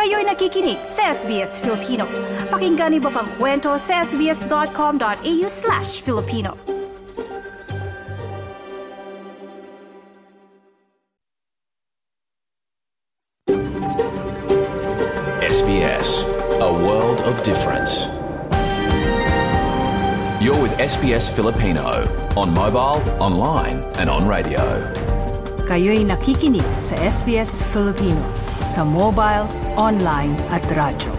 Kayo'y nakikinig sa SBS Filipino. Pakinggan niyo pa ang kwento sa sbs.com.au/Filipino. SBS, a world of difference. You're with SBS Filipino on mobile, online and on radio. Kayo'y nakikinig sa SBS Filipino sa mobile, online at radyo.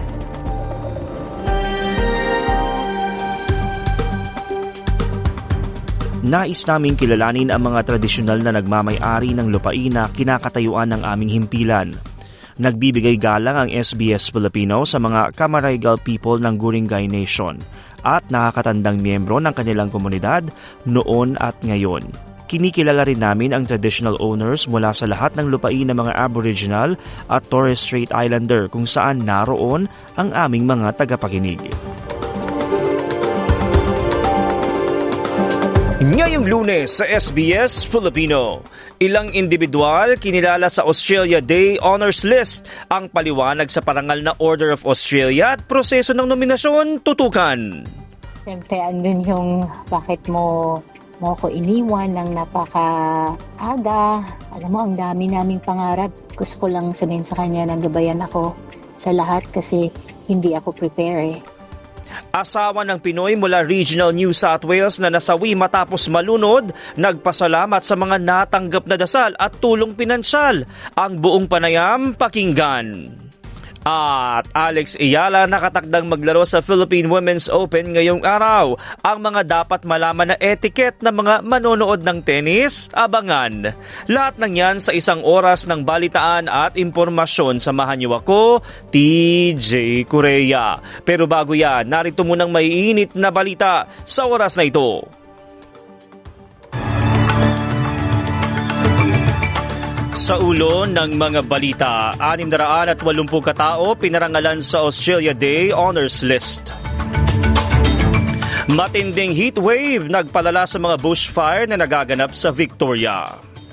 Nais naming kilalanin ang mga tradisyonal na nagmamay-ari ng lupain na kinakatayuan ng aming himpilan. Nagbibigay galang ang SBS Filipino sa mga Camaragal people ng Guringay Nation at nakakatandang miyembro ng kanilang komunidad noon at ngayon. Kinikilala rin namin ang traditional owners mula sa lahat ng lupain ng mga Aboriginal at Torres Strait Islander kung saan naroon ang aming mga tagapakinig. Ngayong Lunes sa SBS Filipino, ilang individual kinilala sa Australia Day Honours List. Ang paliwanag sa parangal na Order of Australia at proseso ng nominasyon, tutukan. Siyempre, andun yung bakit mo ko iniwan ng napaka-aga. Alam mo, ang dami naming pangarap. Gusto ko lang sabihin sa kanya na gabayan ako sa lahat kasi hindi ako prepare. Asawa ng Pinoy mula Regional New South Wales na nasawi matapos malunod, nagpasalamat sa mga natanggap na dasal at tulong pinansyal. Ang buong panayam, pakinggan. At Alex Ayala nakatakdang maglaro sa Philippine Women's Open ngayong araw. Ang mga dapat malaman na etiquette ng mga manonood ng tennis, abangan. Lahat ng yan sa isang oras ng balitaan at impormasyon. Samahan niyo ako, TJ Korea. Pero bago yan, narito munang maiinit na balita sa oras na ito. Sa ulo ng mga balita, 680 katao pinarangalan sa Australia Day Honours List. Matinding heat wave nagpalala sa mga bushfire na nagaganap sa Victoria.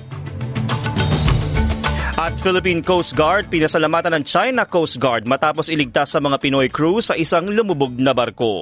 At Philippine Coast Guard pinasalamatan ng China Coast Guard matapos iligtas sa mga Pinoy crew sa isang lumubog na barko.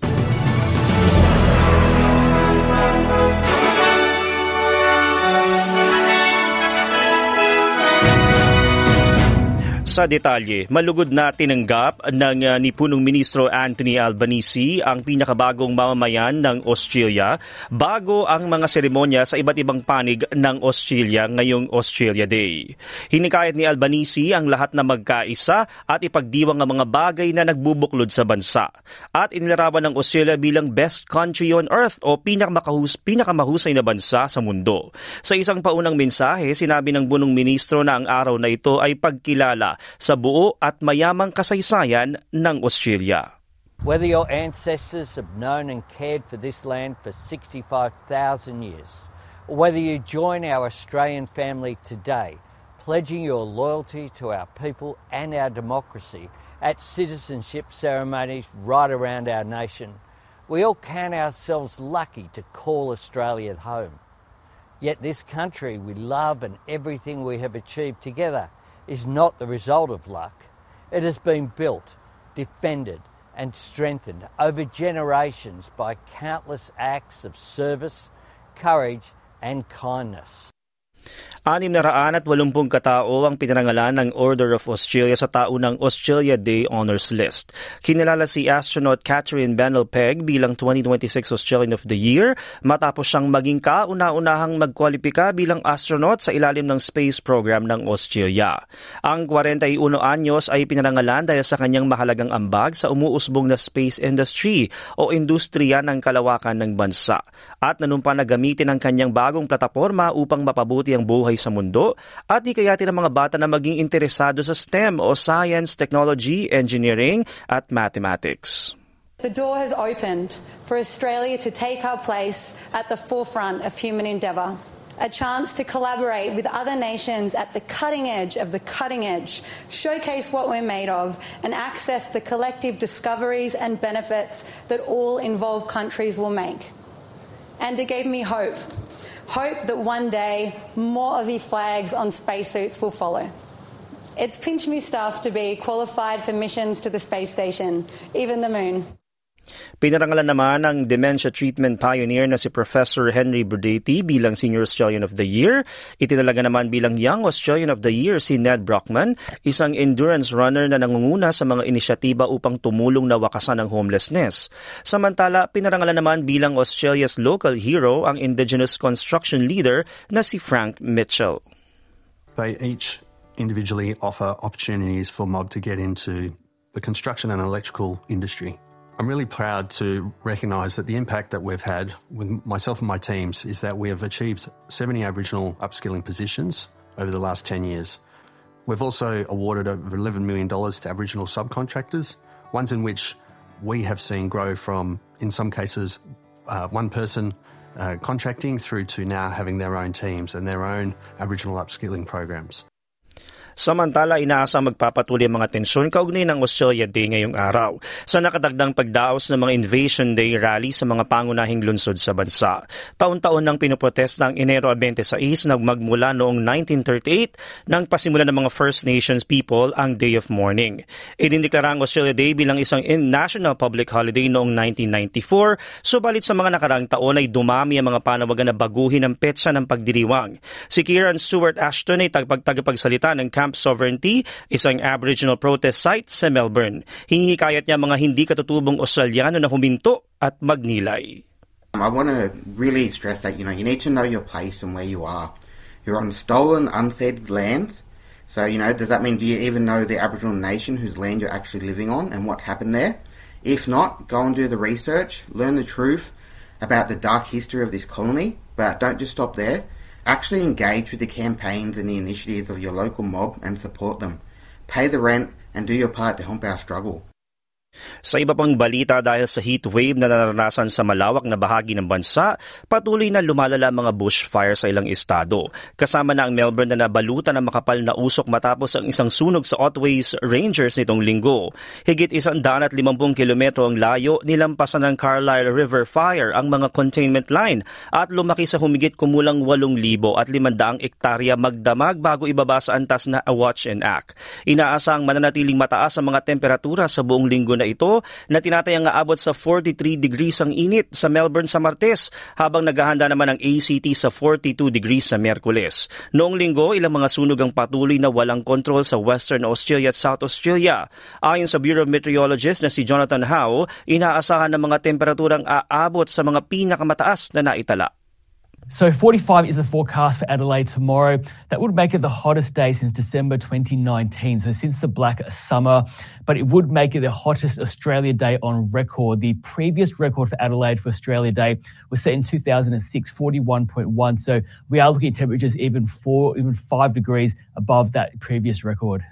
Sa detalye, malugod na tinanggap ng ni Punong Ministro Anthony Albanese ang pinakabagong mamamayan ng Australia bago ang mga seremonya sa iba't ibang panig ng Australia ngayong Australia Day. Hinikayat ni Albanese ang lahat na magkaisa at ipagdiwang ang mga bagay na nagbubuklod sa bansa. At inilarawan ng Australia bilang best country on earth o pinakamahusay na bansa sa mundo. Sa isang paunang mensahe, sinabi ng Punong Ministro na ang araw na ito ay pagkilala sa buo at mayamang kasaysayan ng Australia. Whether your ancestors have known and cared for this land for 65,000 years, or whether you join our Australian family today, pledging your loyalty to our people and our democracy at citizenship ceremonies right around our nation, we all count ourselves lucky to call Australia home. Yet this country we love and everything we have achieved together is not the result of luck. It has been built, defended and strengthened over generations by countless acts of service, courage and kindness. 680 katao ang pinarangalan ng Order of Australia sa taunang Australia Day Honours List. Kinilala si astronaut Catherine Bennell-Pegg bilang 2026 Australian of the Year matapos siyang maging kauna-unahang magkwalipika bilang astronaut sa ilalim ng space program ng Australia. Ang 41 anyos ay pinarangalan dahil sa kanyang mahalagang ambag sa umuusbong na space industry o industriya ng kalawakan ng bansa at nanumpa na gamitin ang kanyang bagong plataporma upang mapabuti ang buhay sa mundo at hikayatin ang mga bata na maging interesado sa STEM o Science, Technology, Engineering at Mathematics. The door has opened for Australia to take our place at the forefront of human endeavour. A chance to collaborate with other nations at the cutting edge of the cutting edge, showcase what we're made of, and access the collective discoveries and benefits that all involved countries will make. And it gave me hope. Hope that one day more Aussie flags on spacesuits will follow. It's pinch me stuff to be qualified for missions to the space station, even the moon. Pinarangalan naman ng dementia treatment pioneer na si Professor Henry Burdeti bilang Senior Australian of the Year. Itinalaga naman bilang Young Australian of the Year si Ned Brockman, isang endurance runner na nangunguna sa mga inisyatiba upang tumulong na wakasan ang homelessness. Samantala, pinarangalan naman bilang Australia's local hero ang Indigenous construction leader na si Frank Mitchell. They each individually offer opportunities for mob to get into the construction and electrical industry. I'm really proud to recognise that the impact that we've had with myself and my teams is that we have achieved 70 Aboriginal upskilling positions over the last 10 years. We've also awarded over $11 million to Aboriginal subcontractors, ones in which we have seen grow from, in some cases, one person contracting through to now having their own teams and their own Aboriginal upskilling programs. Samantala, inaasang magpapatuloy ang mga tensyon kaugnay ng Australia Day ngayong araw sa nakadagdang pagdaos ng mga Invasion Day rally sa mga pangunahing lungsod sa bansa. Taon-taon nang pinoprotesta ang Enero 26 na magmula noong 1938 nang pasimula ng mga First Nations people ang Day of Mourning. Idineklara ang Australia Day bilang isang national public holiday noong 1994, subalit sa mga nakaraang taon ay dumami ang mga panawagan na baguhin ang petsa ng pagdiriwang. Si Kieran Stewart Ashton ay tagapagsalita ng Camp Sovereignty, isang Aboriginal protest site sa Melbourne. Hinihikayat niya mga hindi katutubong Australiano na huminto at magnilay. I want to really stress that, you need to know your place and where you are. You're on stolen, unceded lands. So, does that mean, do you even know the Aboriginal nation whose land you're actually living on and what happened there? If not, go and do the research, learn the truth about the dark history of this colony, but don't just stop there. Actually engage with the campaigns and the initiatives of your local mob and support them. Pay the rent and do your part to help our struggle. Sa iba pang balita, dahil sa heat wave na naranasan sa malawak na bahagi ng bansa, patuloy na lumalala mga bushfire sa ilang estado. Kasama na ang Melbourne na nabalutan ng makapal na usok matapos ang isang sunog sa Otways Rangers nitong linggo. Higit 150 kilometro ang layo, nilampasan ng Carlisle River Fire ang mga containment line at lumaki sa humigit kumulang 8,500 ektarya magdamag bago ibaba sa antas na a watch and act. Inaasang mananatiling mataas ang mga temperatura sa buong linggo na ito na tinatayang aabot sa 43 degrees ang init sa Melbourne sa Martes habang naghahanda naman ang ACT sa 42 degrees sa Miyerkules. Noong linggo, ilang mga sunog ang patuloy na walang kontrol sa Western Australia at South Australia. Ayon sa Bureau of Meteorologists na si Jonathan Howe, inaasahan ng mga temperaturang aabot sa mga pinakamataas na naitala. So 45 is the forecast for Adelaide tomorrow. That would make it the hottest day since December 2019, so since the Black Summer. But it would make it the hottest Australia Day on record. The previous record for Adelaide for Australia Day was set in 2006, 41.1. So we are looking at temperatures even 5 degrees above that previous record.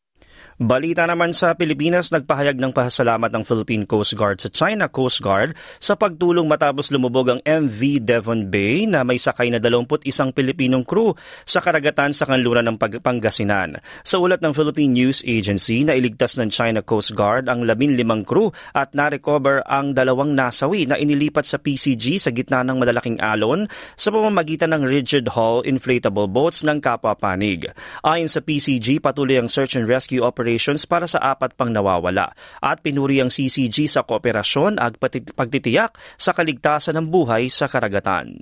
Balita naman sa Pilipinas, nagpahayag ng pasasalamat ng Philippine Coast Guard sa China Coast Guard sa pagtulong matapos lumubog ang MV Devon Bay na may sakay na 21 Pilipinong crew sa karagatan sa kanluran ng Pangasinan. Sa ulat ng Philippine News Agency, nailigtas ng China Coast Guard ang 15 crew at na-recover ang 2 nasawi na inilipat sa PCG sa gitna ng malalaking alon sa pamamagitan ng rigid hull inflatable boats ng kapwa panig. Ayon sa PCG, patuloy ang search and rescue operations para sa 4 pang nawawala at pinuri ang CCG sa kooperasyon at pagtitiyak sa kaligtasan ng buhay sa karagatan.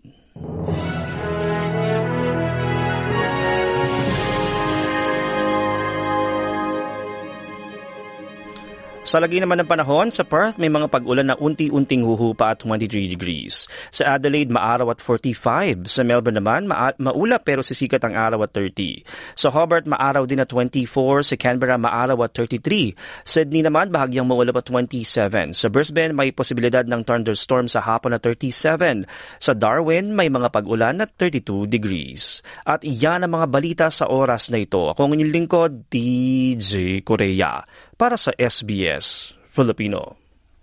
Sa lagi naman ng panahon, sa Perth may mga pag-ulan na unti-unting huhupa at 23 degrees. Sa Adelaide, maaraw at 45. Sa Melbourne naman, maulap pero sisikat ang araw at 30. Sa Hobart, maaraw din at 24. Sa Canberra, maaraw at 33. Sydney naman, bahagyang maulap at 27. Sa Brisbane, may posibilidad ng thunderstorm sa hapon at 37. Sa Darwin, may mga pag-ulan at 32 degrees. At iyan ang mga balita sa oras na ito. Ako ang inyong lingkod, DJ Korea. Para sa SBS Filipino.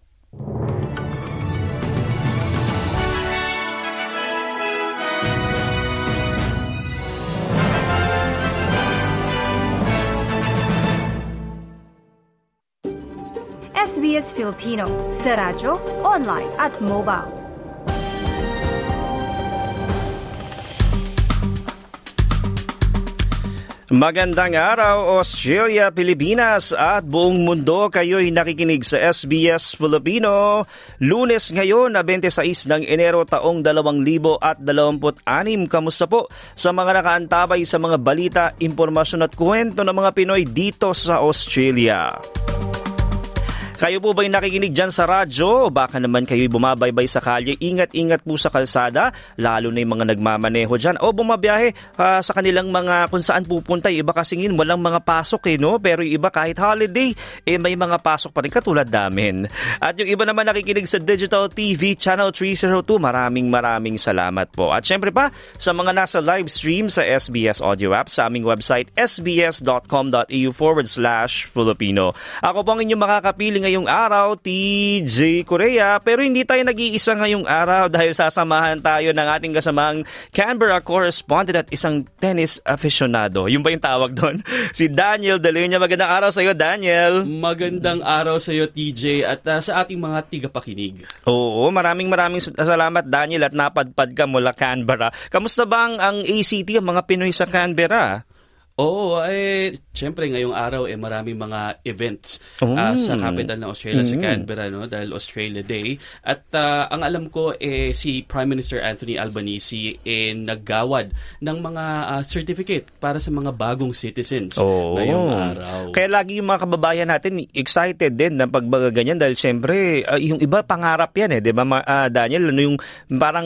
SBS Filipino sa radyo, online at mobile. Magandang araw, Australia, Pilipinas at buong mundo. Kayo'y nakikinig sa SBS Filipino. Lunes ngayon na 26 ng Enero taong 2026. Kamusta po sa mga nakaantabay sa mga balita, impormasyon at kwento ng mga Pinoy dito sa Australia? Kayo po ba'y nakikinig dyan sa radyo? O baka naman kayo'y bumabaybay sa kalye? Ingat-ingat po sa kalsada, lalo na yung mga nagmamaneho dyan. O bumabiyahe sa kanilang mga kung saan pupunta. Yung iba kasing walang mga pasok no? Pero yung iba kahit holiday, may mga pasok pa rin katulad namin. At yung iba naman nakikinig sa Digital TV Channel 302, maraming salamat po. At syempre pa, sa mga nasa live stream sa SBS Audio App, sa aming website, sbs.com.au/Filipino. Ako po ang inyong makakapiling ngayong araw, TJ Korea, pero hindi tayo nag-iisa ngayong araw dahil sasamahan tayo ng ating kasamang Canberra correspondent at isang tennis aficionado. Yung ba yung tawag doon? Si Daniel Delenya. Magandang araw sa iyo, Daniel. Magandang araw sa iyo, TJ, at sa ating mga tigapakinig. Oo, maraming salamat, Daniel, at napadpad ka mula Canberra. Kamusta bang ang ACT, ang mga Pinoy sa Canberra? Oo, siyempre ngayong araw maraming mga events sa capital ng Australia, sa Canberra, no? Dahil Australia Day. At ang alam ko si Prime Minister Anthony Albanese naggawad ng mga certificate para sa mga bagong citizens ngayong araw. Kaya lagi yung mga kababayan natin excited din na pagbaganyan dahil siyempre yung iba pangarap yan di ba Daniel? Ano yung parang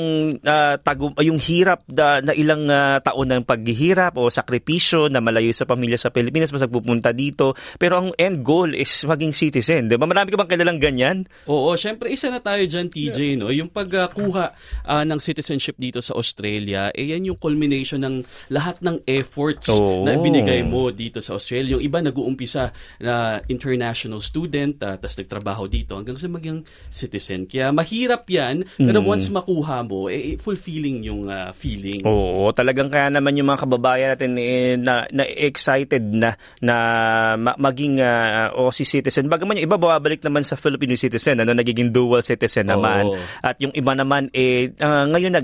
yung hirap na ilang taon ng paghihirap o sakripisyo na malayo sa pamilya sa Pilipinas, mas nagpupunta dito. Pero ang end goal is maging citizen. Di ba? Marami ka bang kilalang ganyan? Oo, syempre isa na tayo dyan, TJ. No? Yung pagkuha ng citizenship dito sa Australia, yan yung culmination ng lahat ng efforts na binigay mo dito sa Australia. Yung iba nag-uumpisa na international student, tapos nagtrabaho dito hanggang sa maging citizen. Kaya mahirap yan, pero once makuha mo, fulfilling yung feeling. Oo, talagang kaya naman yung mga kababayan natin na excited na maging Aussie citizen. Bagaman yung iba babalik naman sa Filipino citizen, nagiging dual citizen naman. At yung iba naman ngayon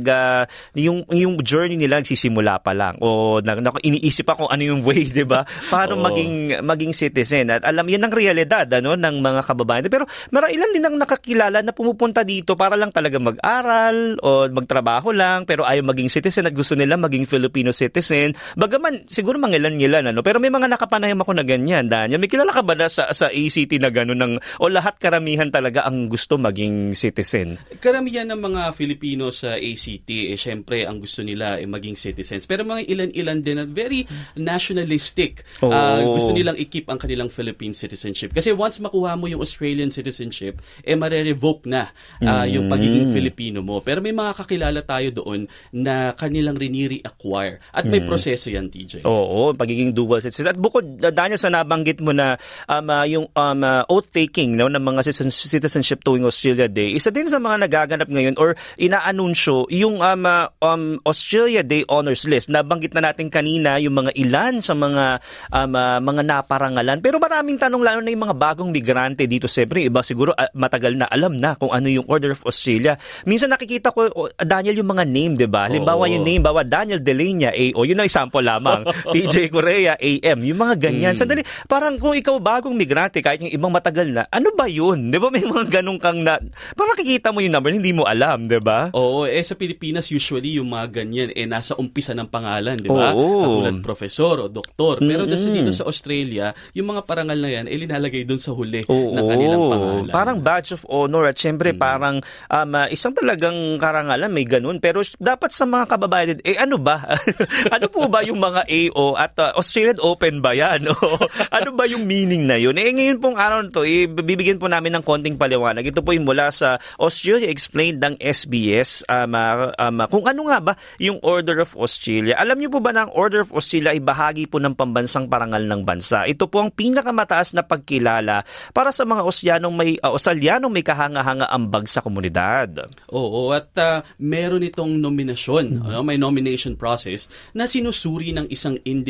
yung journey nila nagsisimula pa lang. O iniisip pa kung ano yung way, 'di ba? Paano maging citizen. At alam yan ang realidad ng mga kababayan. Pero ilan din ang nakakilala na pumupunta dito para lang talaga mag-aral o magtrabaho lang pero ayaw maging citizen at gusto nila maging Filipino citizen. Bagaman siguro mangilan-ngilan pero may mga nakapanayam ako na ganyan, Daniel. May kilala ka ba na sa ACT na gano'n o lahat karamihan talaga ang gusto maging citizen? Karamihan ng mga Filipino sa ACT, syempre ang gusto nila maging citizens. Pero mga ilan-ilan din at very nationalistic. Gusto nilang i-keep ang kanilang Philippine citizenship. Kasi once makuha mo yung Australian citizenship, mare-revoke na yung pagiging Filipino mo. Pero may mga kakilala tayo doon na kanilang rini-acquire. At may proseso yan, TJ. Oo, pagiging dual citizen. At bukod, Daniel, sa nabanggit mo na yung oath-taking ng mga citizenship tuwing Australia Day, isa din sa mga nagaganap ngayon or inaanunsyo yung Australia Day Honors List. Nabanggit na natin kanina yung mga ilan sa mga naparangalan. Pero maraming tanong lalo na yung mga bagong migrante dito. Siyempre, iba siguro matagal na alam na kung ano yung Order of Australia. Minsan nakikita ko, Daniel, yung mga name, diba? Halimbawa yung name, Daniel Delenya, AO. Yun ang example lamang. TJ Korea, AM. Yung mga ganyan. Sandali, parang kung ikaw bagong migrante, kahit yung ibang matagal na, ano ba yun? Di ba may mga ganong kang parang nakikita mo yung number, hindi mo alam, di ba? Oo, sa Pilipinas, usually yung mga ganyan, nasa umpisa ng pangalan, di ba? Katulad profesor o doktor. Pero dito sa Australia, yung mga parangal na yan, linalagay dun sa huli ng kanilang pangalan. Parang badge of honor at syempre parang isang talagang karangalan, may ganun. Pero dapat sa mga kababayan, ano ba? Ano po ba yung mga AO at Australian Open ba yan? Ano ba yung meaning na yun? Ngayon pong araw na to, bibigyan po namin ng konting paliwanag. Ito po yung mula sa Australia Explained ng SBS. Kung ano nga ba yung Order of Australia. Alam niyo po ba na ang Order of Australia ay bahagi po ng pambansang parangal ng bansa? Ito po ang pinakamataas na pagkilala para sa mga Australianong may kahanga-hanga ambag sa komunidad. Oo, at meron itong nominasyon, may nomination process na sinusuri ng isang individual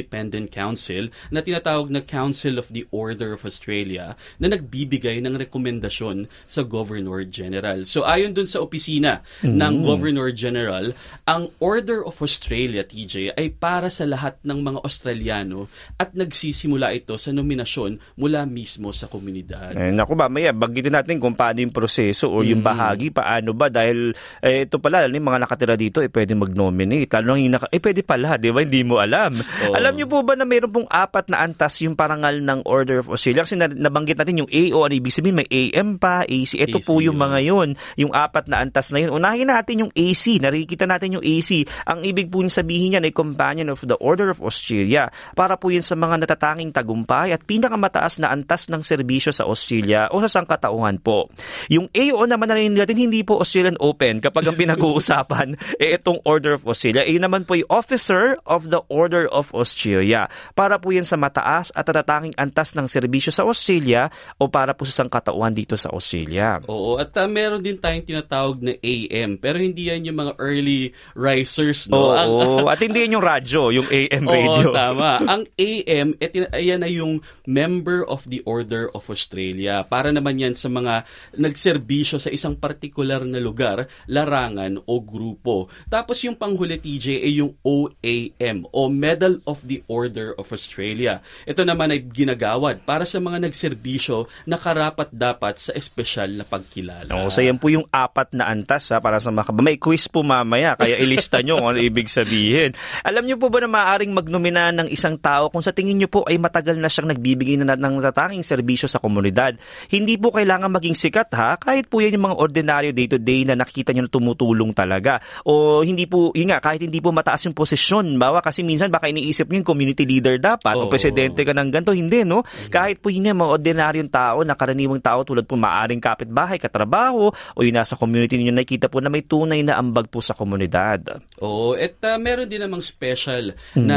independent council na tinatawag na Council of the Order of Australia na nagbibigay ng rekomendasyon sa Governor General. So ayon dun sa opisina ng Governor General, ang Order of Australia, TJ, ay para sa lahat ng mga Australiano at nagsisimula ito sa nominasyon mula mismo sa komunidad. Naku, mamaya, banggitin natin kung paano yung proseso o yung bahagi, paano ba, dahil ito pala, yung mga nakatira dito, pwede mag-nominate. Lalo yung pwede pala, di ba? Hindi mo alam. Alam niyo po ba na mayroon pong 4 na antas yung parangal ng Order of Australia? Kasi nabanggit natin yung AO, ano ibig sabihin, may AM pa, AC. Ito AC, po yung mga yun, yung 4 na antas na yun. Unahin natin yung AC, nakikita natin yung AC. Ang ibig po yung sabihin niyan ay Companion of the Order of Australia. Para po yun sa mga natatanging tagumpay at pinakamataas na antas ng serbisyo sa Australia o sa sangkatauhan po. Yung AO naman narinig natin, hindi po Australian Open kapag ang pinag-uusapan itong Order of Australia. Yun naman po yung Officer of the Order of Australia. Para po yan sa mataas at natatanging antas ng serbisyo sa Australia o para po sa sangkatauhan dito sa Australia. Oo, at meron din tayong tinatawag na AM, pero hindi yan yung mga early risers, no? At hindi yan yung radyo, yung AM radio. Oo, tama. Ang AM, yan ay yung Member of the Order of Australia. Para naman yan sa mga nagserbisyo sa isang partikular na lugar, larangan o grupo. Tapos yung panghuli, TJ, ay yung OAM o Medal of the Order of Australia. Ito naman ay ginagawad para sa mga nagserbisyo na karapat-dapat sa espesyal na pagkilala. So yan po yung 4 na antas para sa mga may quiz po mamaya, kaya ilista nyo kung ano ibig sabihin. Alam nyo po ba na maaaring magnomina ng isang tao kung sa tingin nyo po ay matagal na siyang nagbibigay ng natatanging serbisyo sa komunidad? Hindi po kailangan maging sikat kahit po yan yung mga ordinaryo day-to-day na nakikita nyo na tumutulong talaga. O hindi po, kahit hindi po mataas yung posisyon. Bawa kasi minsan baka iniisip nyo yung community leader dapat o presidente ka ng ganito. Hindi, no? Kahit po yun mga ordinaryong tao na karaniwang tao tulad po maaring kapitbahay, katrabaho o yung nasa community ninyo, nakikita po na may tunay na ambag po sa komunidad. Oo, at meron din namang special na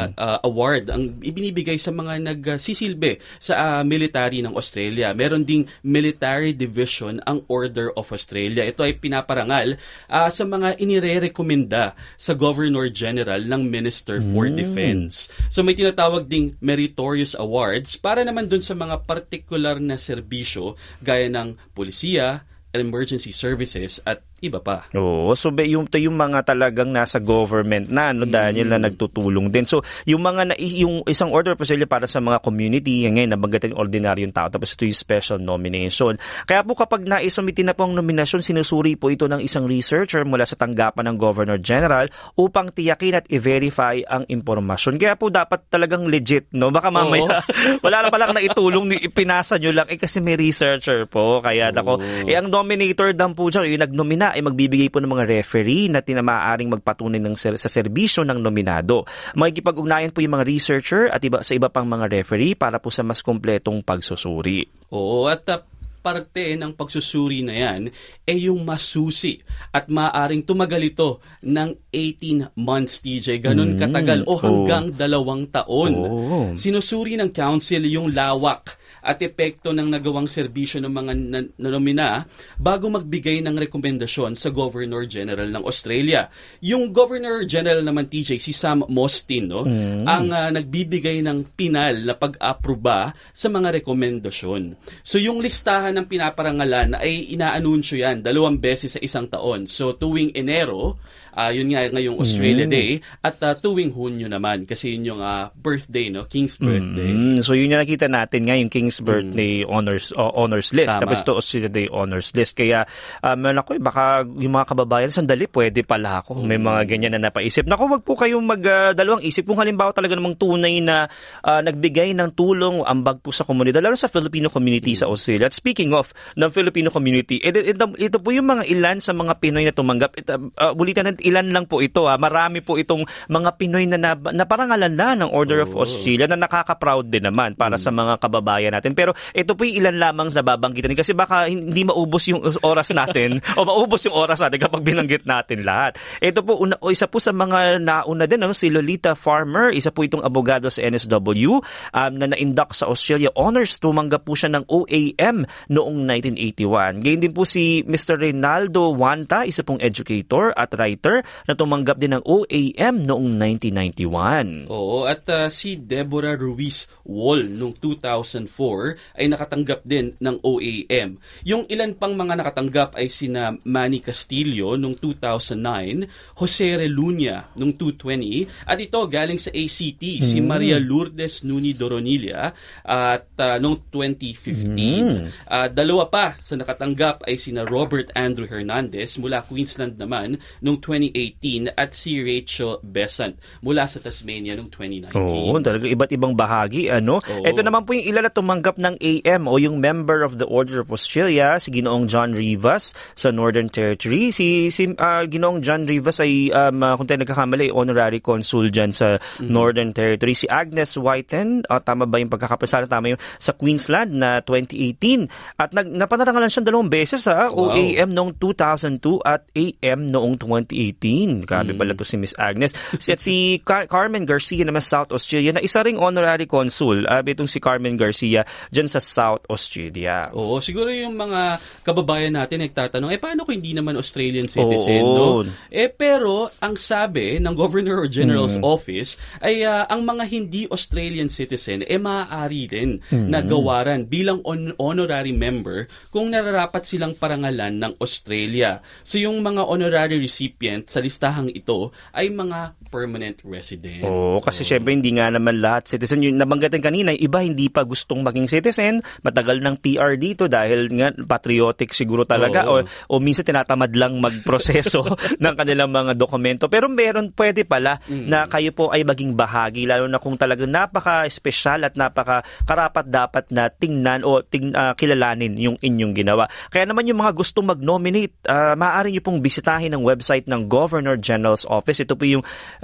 award ang ibinibigay sa mga nagsisilbi sa military ng Australia. Meron ding Military Division ang Order of Australia. Ito ay pinaparangal sa mga inirerekomenda sa Governor General ng Minister for Defense. So may tinatawag ding Meritorious Awards para naman dun sa mga particular na serbisyo gaya ng polisiya, emergency services at iba pa. Oo, so yung mga talagang nasa government na, no, Daniel, na nagtutulong din. So yung mga yung isang Order of Australia para sa mga community, ngayon nabanggit yung ordinaryong tao, tapos ito yung special nomination. Kaya po kapag naisumitin na po ang nominasyon, sinusuri po ito ng isang researcher mula sa tanggapan ng Governor General upang tiyakin at i-verify ang impormasyon. Kaya po dapat talagang legit, no? Baka mamaya wala na palang naitulong, ipinasa nyo lang kasi may researcher po. Kaya ang nominator dan po dyan, yung nagnomina ay magbibigay po ng mga referee na maaaring magpatunay sa serbisyo ng nominado. Makikipag-ugnayan po yung mga researcher at sa iba pang mga referee para po sa mas kumpletong pagsusuri. Oo, at parte ng pagsusuri na yan ay yung masusi at maaaring tumagal ito ng 18 months, TJ. Ganun katagal o hanggang 2 taon. Sinusuri ng council yung lawak at epekto ng nagawang serbisyo ng mga nanomina bago magbigay ng rekomendasyon sa Governor General ng Australia. Yung Governor General naman, TJ, si Sam Mostyn, no, ang nagbibigay ng pinal na pag-aproba sa mga rekomendasyon. So yung listahan ng pinaparangalan ay inaanunsyo yan 2 beses sa isang taon. So tuwing Enero, yun nga ngayong Australia Day, at tuwing Hunyo naman kasi yun yung birthday, no, King's birthday. So yun yung nakita natin nga, yung King's birthday honors list. Tama. Tapos ito Australia Day honors list. Kaya baka yung mga kababayan, sandali, pwede pala ako. May mga ganyan na napaisip. Naku, wag po kayong magdalawang isip kung halimbawa talaga namang tunay na nagbigay ng tulong, ambag po sa komunidad, lalo sa Filipino community sa Australia. At speaking of ng Filipino community, ito po yung mga ilan sa mga Pinoy na tumanggap. Bulitan natin, ilan lang po ito. Marami po itong mga Pinoy na parangalan na ng Order of Australia na nakaka-proud din naman para sa mga kababayan natin natin. Pero ito po yung ilan lamang sa babanggitin kasi baka hindi maubos yung oras natin o maubos yung oras natin kapag binanggit natin lahat. Ito po, isa po sa mga nauna din, si Lolita Farmer, isa po itong abogado sa NSW na na-induct sa Australia Honors. Tumanggap po siya ng OAM noong 1981. Ganyan din po si Mr. Reynaldo Wanta, isa pong educator at writer na tumanggap din ng OAM noong 1991. Oo, at si Deborah Ruiz Wall noong 2004 ay nakatanggap din ng OAM. Yung ilan pang mga nakatanggap ay sina Manny Castillo noong 2009, Jose Reluña noong 2020, at ito galing sa ACT, si Maria Lourdes Nuni Doronilla at noong 2015. Dalawa pa sa nakatanggap ay sina Robert Andrew Hernandez mula Queensland naman noong 2018 at si Rachel Besant mula sa Tasmania noong 2019. Oo, talaga iba't ibang bahagi. Ito naman po yung ilan na tumanggap ng AM o yung Member of the Order of Australia, si Ginoong John Rivas sa Northern Territory. Si Ginoong John Rivas ay, kung tayo nagkakamali, honorary consul dyan sa Northern Territory. Si Agnes Whiten, tama ba yung pagkakapasala? Tama yung sa Queensland na 2018. At napanarangalan siya 2 beses sa OAM noong 2002 at AM noong 2018. Grabe pala to si Miss Agnes. At si Carmen Garcia naman sa South Australia na isa ring honorary consul. Itong si Carmen Garcia dyan sa South Australia. Oo, siguro yung mga kababayan natin nagtatanong, paano kung hindi naman Australian citizen, no? Pero ang sabi ng Governor General's Office ay ang mga hindi Australian citizen maaari rin na gawaran bilang honorary member kung nararapat silang parangalan ng Australia. So yung mga honorary recipient sa listahang ito ay mga permanent resident. Kasi syempre hindi nga naman lahat citizen. Yung nabanggatan kanina, iba hindi pa gustong maging citizen, matagal ng PR dito dahil nga patriotic siguro talaga o minsan tinatamad lang magproseso ng kanilang mga dokumento. Pero pwede pala na kayo po ay maging bahagi, lalo na kung talagang napaka-espesyal at napaka-karapat dapat na tingnan o kilalanin yung inyong ginawa. Kaya naman yung mga gustong mag-nominate, maaari nyo pong bisitahin ang website ng Governor General's Office. Ito po yung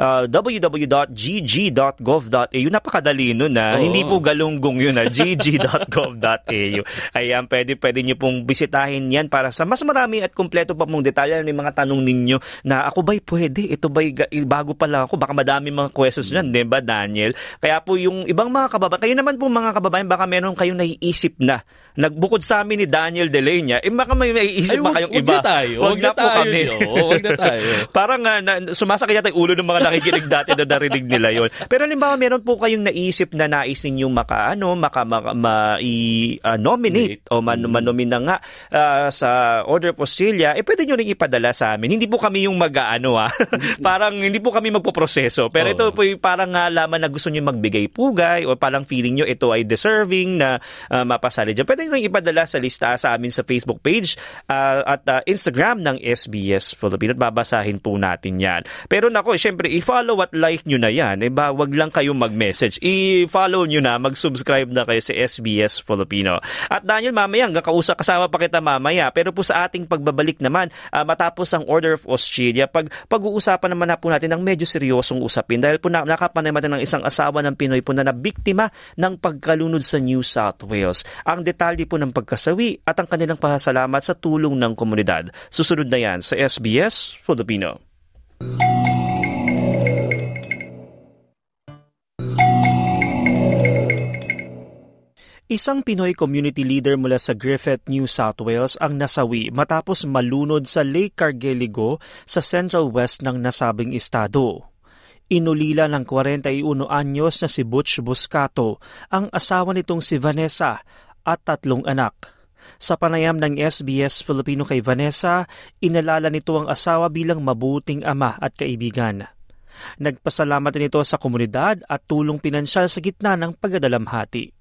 www.gg.gov.au. Napakadali nun hindi po galunggong yun gg.gov.au. Ayan, pwede nyo pong bisitahin yan para sa mas marami at kumpleto pa mong detalye. May mga tanong ninyo na ako ba'y pwede? Ito ba'y bago pala ako? Baka madami mga questions dyan, di ba, Daniel? Kaya po yung ibang mga kababayan, kayo naman po mga kababayan, baka meron kayong naiisip na nagbukod sa amin ni Daniel Delenya, baka may naiisip pa kayong iba. Wag na po kami. Wag na tayo. Parang sumasakit yata yung ulo ng mga nakikinig dati na narinig nila yon. Pero halimbawa, meron po kayong naisip na nais ninyong nominate o manomin na nga sa Order of Australia, pwede nyo rin ipadala sa amin. Hindi po kami yung parang hindi po kami magpoproseso. Pero ito po parang laman na gusto nyo magbigay pugay o parang feeling nyo ito ay deserving na mapasali dyan. Pwede nyo rin ipadala sa lista sa amin sa Facebook page at Instagram ng SBS Philippines. At babasahin po natin yan. Pero nako, syempre, i-follow at like nyo na yan. Wag lang kayong mag-message. I-follow nyo na, mag-subscribe na kayo sa SBS Filipino. At Daniel, mamaya, kasama pa kita mamaya. Pero po sa ating pagbabalik naman, matapos ang Order of Australia, pag-uusapan naman na po natin ng medyo seryosong usapin. Dahil po nakapanay natin ng isang asawa ng Pinoy po na nabiktima ng pagkalunod sa New South Wales. Ang detalye po ng pagkasawi at ang kanilang pasasalamat sa tulong ng komunidad. Susunod na yan sa SBS Filipino. Isang Pinoy community leader mula sa Griffith, New South Wales ang nasawi matapos malunod sa Lake Cargelligo sa Central West ng nasabing estado. Inulila ng 41 anyos na si Butch Buscato ang asawa nitong si Vanessa at 3 anak. Sa panayam ng SBS Filipino kay Vanessa, inalala nito ang asawa bilang mabuting ama at kaibigan. Nagpasalamat din ito sa komunidad at tulong pinansyal sa gitna ng pagdadalamhati.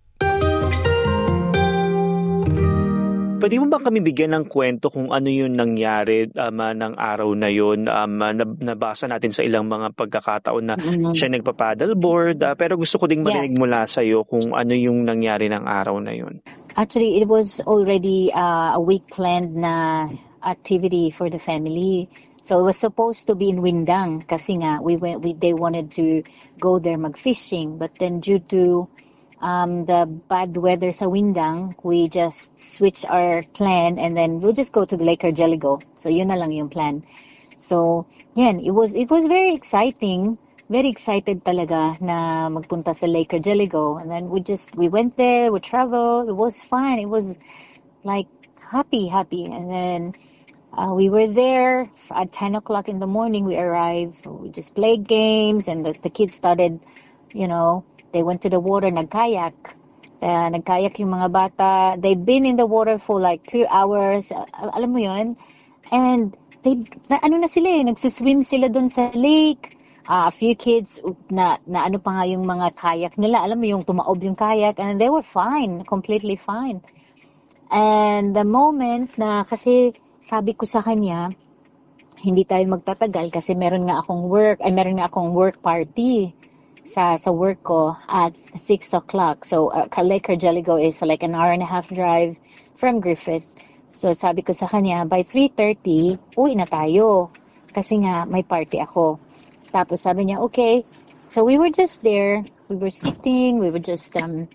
Pwede mo ba kami bigyan ng kwento kung ano yung nangyari ng araw na yun? Nabasa natin sa ilang mga pagkakataon na siya nagpa-paddleboard, pero gusto ko ding marinig mula sa iyo kung ano yung nangyari ng araw na yun. Actually, it was already a week planned na activity for the family. So it was supposed to be in Windang kasi nga they wanted to go there mag-fishing, but then due to the bad weather sa Windang, we just switch our plan and then we'll just go to Lake Argeligo. So yun na lang yung plan. So, yan, it was very exciting. Very excited talaga na magpunta sa Lake Argeligo. And then we went there, we traveled. It was fun. It was like happy. And then we were there at 10 o'clock in the morning. We arrived. We just played games and the kids started, they went to the water, nagkayak. Nagkayak yung mga bata. They've been in the water for like 2 hours. Alam mo yun? And nagsiswim sila dun sa lake. A few kids na ano pa nga yung mga kayak nila. Alam mo yung tumaob yung kayak. And they were fine. Completely fine. And the moment na kasi sabi ko sa kanya, hindi tayo magtatagal kasi meron nga akong work party sa work ko at 6 o'clock. So, Lake Argeligo is like an hour and a half drive from Griffith. So, sabi ko sa kanya, by 3:30, uwi na tayo. Kasi nga, may party ako. Tapos sabi niya, okay. So, we were just there. We were sitting. We were just,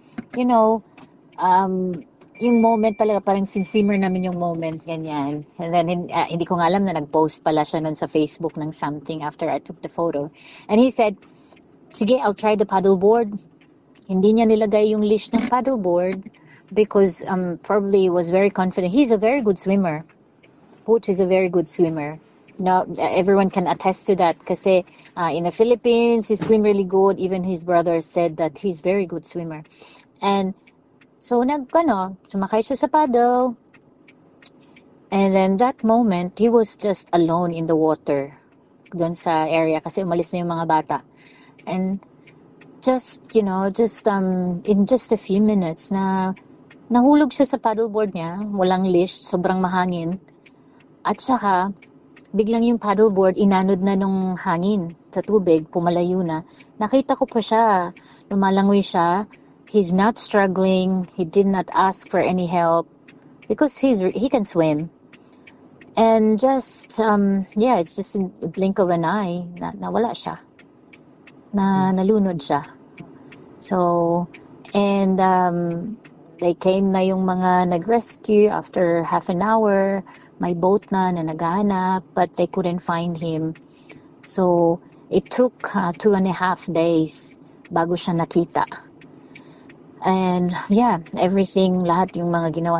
yung moment talaga, parang sinsimmer namin yung moment, ganyan. And then, hindi ko nga alam na nag-post pala siya nun sa Facebook ng something after I took the photo. And he said, sige, I'll try the paddleboard. Hindi niya nilagay yung leash ng paddleboard because probably was very confident. He's a very good swimmer. Pooch is a very good swimmer. Everyone can attest to that kasi in the Philippines, he swim really good. Even his brother said that he's very good swimmer. And so, sumakay siya sa paddle. And then that moment, he was just alone in the water doon sa area kasi umalis na yung mga bata. And in just a few minutes na nahulog siya sa paddleboard niya, walang leash, sobrang mahangin. At saka, biglang yung paddleboard inanod na nung hangin sa tubig, pumalayo na. Nakita ko pa siya, lumalangoy siya. He's not struggling. He did not ask for any help because he can swim. And just, it's just in the blink of an eye, nawala siya. Nalunod siya. So, and they came na yung mga nag-rescue after half an hour. May boat na naghahanap, but they couldn't find him. So, it took 2.5 days bago siya nakita. And everything, lahat yung mga ginawa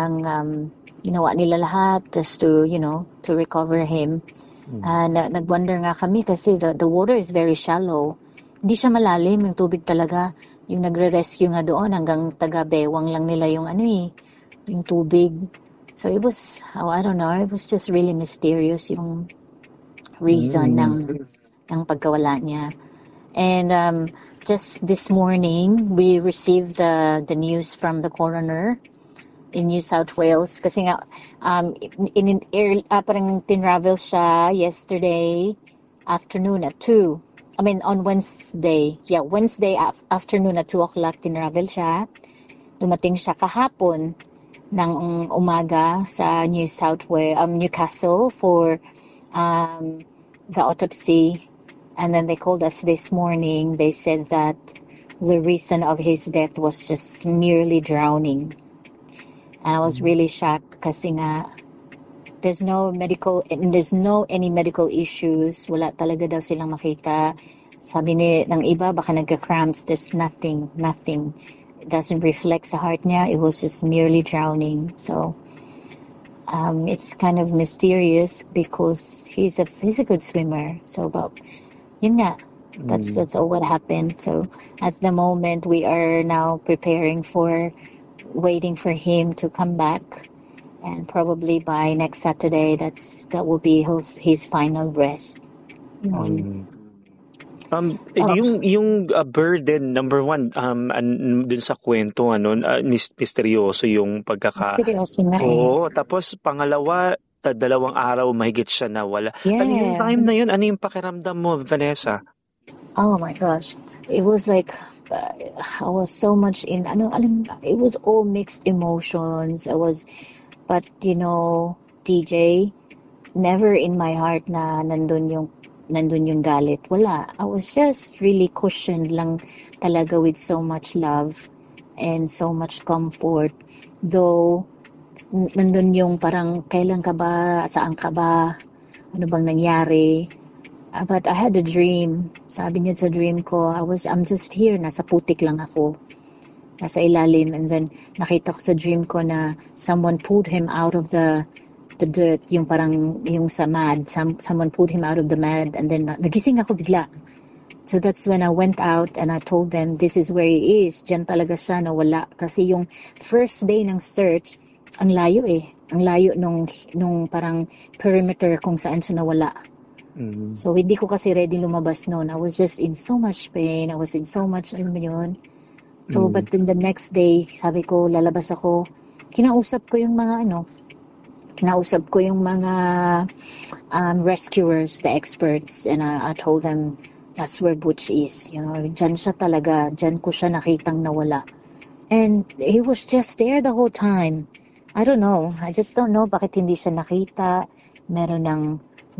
nila lahat just to recover him. Nag-wonder nga kami kasi the water is very shallow. Hindi siya malalim, yung tubig talaga. Yung nagre-rescue nga doon hanggang taga-bewang lang nila yung yung tubig. So it was, I don't know, it was just really mysterious yung reason ng pagkawala niya. And just this morning, we received the news from the coroner in New South Wales kasi nga parang tinravel siya yesterday afternoon at 2. I mean on Wednesday. Yeah, Wednesday afternoon at 2 o'clock tinravel siya. Dumating siya kahapon ng umaga sa New South Wales, Newcastle for the autopsy. And then they called us this morning. They said that the reason of his death was just merely drowning. And I was really shocked kasi nga there's no any medical issues. Wala talaga daw silang makita. Sabi ng iba baka nagka-cramps. There's nothing. It doesn't reflect sa heart niya. It was just merely drowning. So it's kind of mysterious because he's a good swimmer. So yun nga. That's all what happened. So at the moment we are now waiting for him to come back, and probably by next Saturday that will be his final rest. Yung burden number one dun sa kwento misteryoso yung Misteryoso nga tapos pangalawa 2 araw mahigit siya nawala. Yeah. Ano yung time na yun? Ano yung pakiramdam mo, Vanessa? Oh my gosh. It was like I was so much in it was all mixed emotions. But DJ, never in my heart na nandun yung nandun yung galit. Wala. I was just really cushioned lang talaga with so much love and so much comfort. Though, nandun yung parang, kailan ka ba? Saan ka ba? Ano bang nangyari? But I had a dream. Sabi niya sa dream ko, I'm just here. Nasa putik lang ako. Nasa ilalim. And then, nakita ko sa dream ko na someone pulled him out of the dirt, yung parang, yung sa mud. Someone pulled him out of the mud. And then, nagising ako bigla. So that's when I went out and I told them, this is where he is. Diyan talaga siya nawala. Kasi yung first day ng search, ang layo eh. Ang layo nung parang perimeter kung saan siya nawala. Mm-hmm. So hindi ko kasi ready lumabas noon. I was just in so much pain. I was in so much, alam mo yun. So, but then the next day, sabi ko, lalabas ako. Kinausap ko yung mga rescuers, the experts, and I told them, that's where Butch is. You know, dyan siya talaga. Dyan ko siya nakitang nawala. And he was just there the whole time. I don't know. I just don't know bakit hindi siya nakita. Meron ng